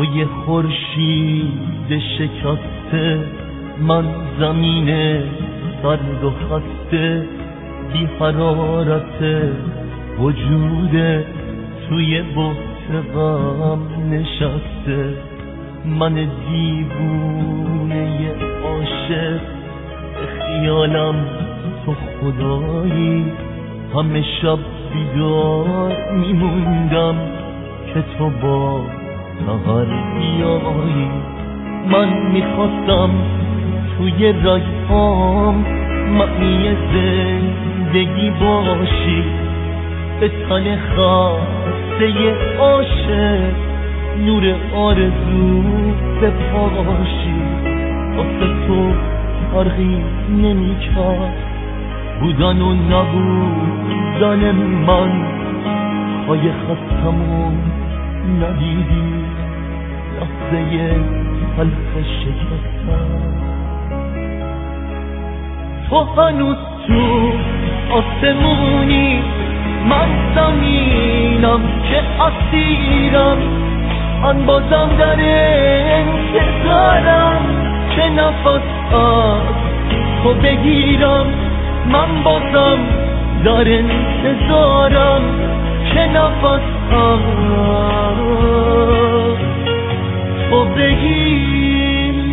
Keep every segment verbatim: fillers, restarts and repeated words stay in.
توی خورشید شکسته، من زمین سرد و خسته، بی حرارت وجود توی بحت غم نشسته. من دیوونه عاشق، خیالم تو خدایی، همه شب بیدار میموندم که تو با سحر بیایی. من میخواستم توی رگهام معنی زندگی باشی، به تن خسته عاشق نور آرزو بپاشی. واسه تو فرقی نمی‌کرد بودن و نبودن من، پای خستمو ندیدی لحظه تلخ شکستم. تو هنوز تو آسمونی، من زمینم که اسیرم، من بازم در انتظارم که نفس از تو بگیرم. من بازم در انتظارم که نفس از تو بگیرم.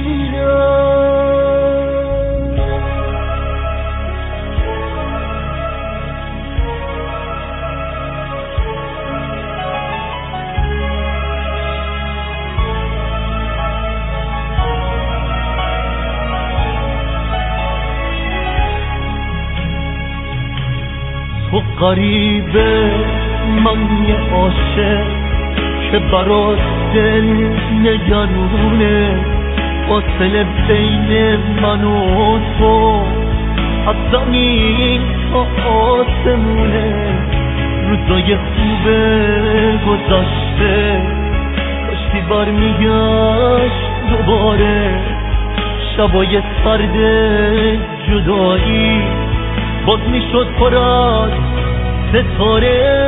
تو غریبه، من یه عاشق که برات دل نگرونه. فاصله بین من و تو از زمین تا آسمونه. روزای خوبه گذشته، کاشتی برمیگشت دوباره. شبای سرد جدایی باز میشد پر از ستاره.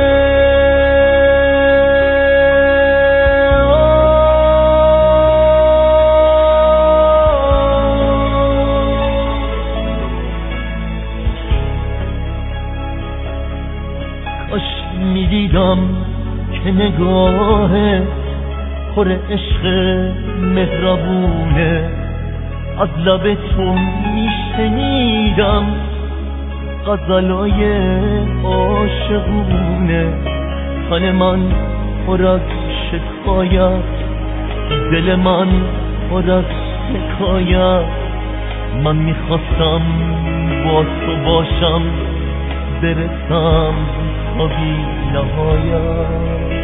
کاش میدیدم که نگاه پر عشق مهربونه، از لب تو میشنیدم غزلای عاشقونه. تن من پر از شکایت، دل من پر از حکایت. من میخواستم با تو باشم، برسم تا بی نهایت.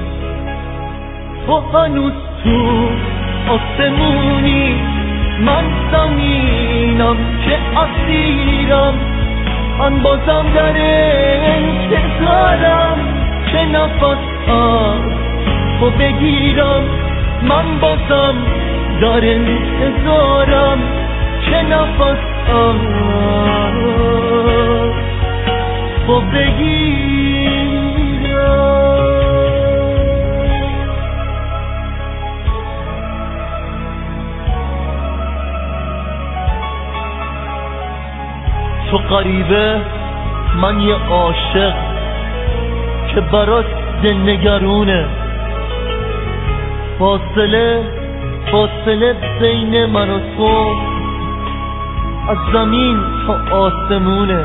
تو هنوز تو آسمونی، من زمینم که اسیرم. من بازم در انتظارم که نفس از تو بگیرم. من بازم در انتظارم که نفس از تو بگیرم. تو غریبه، من یه عاشق که برات دل نگرونه. فاصله فاصله بین من و تو از زمین تا آسمونه.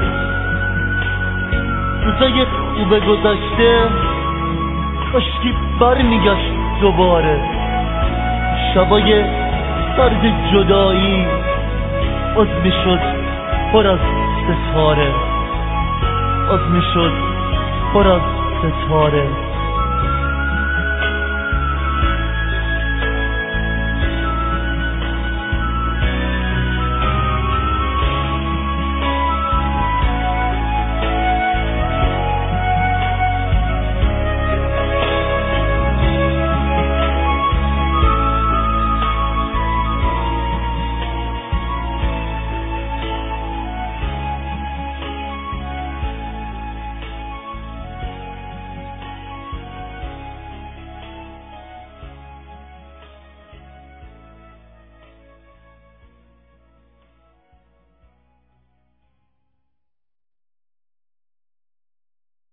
روزای خوبه گذشته، کاشکی برمیگشت دوباره. شبای سرد جدایی باز میشد پر از ستاره، باز میشد پر از ستاره.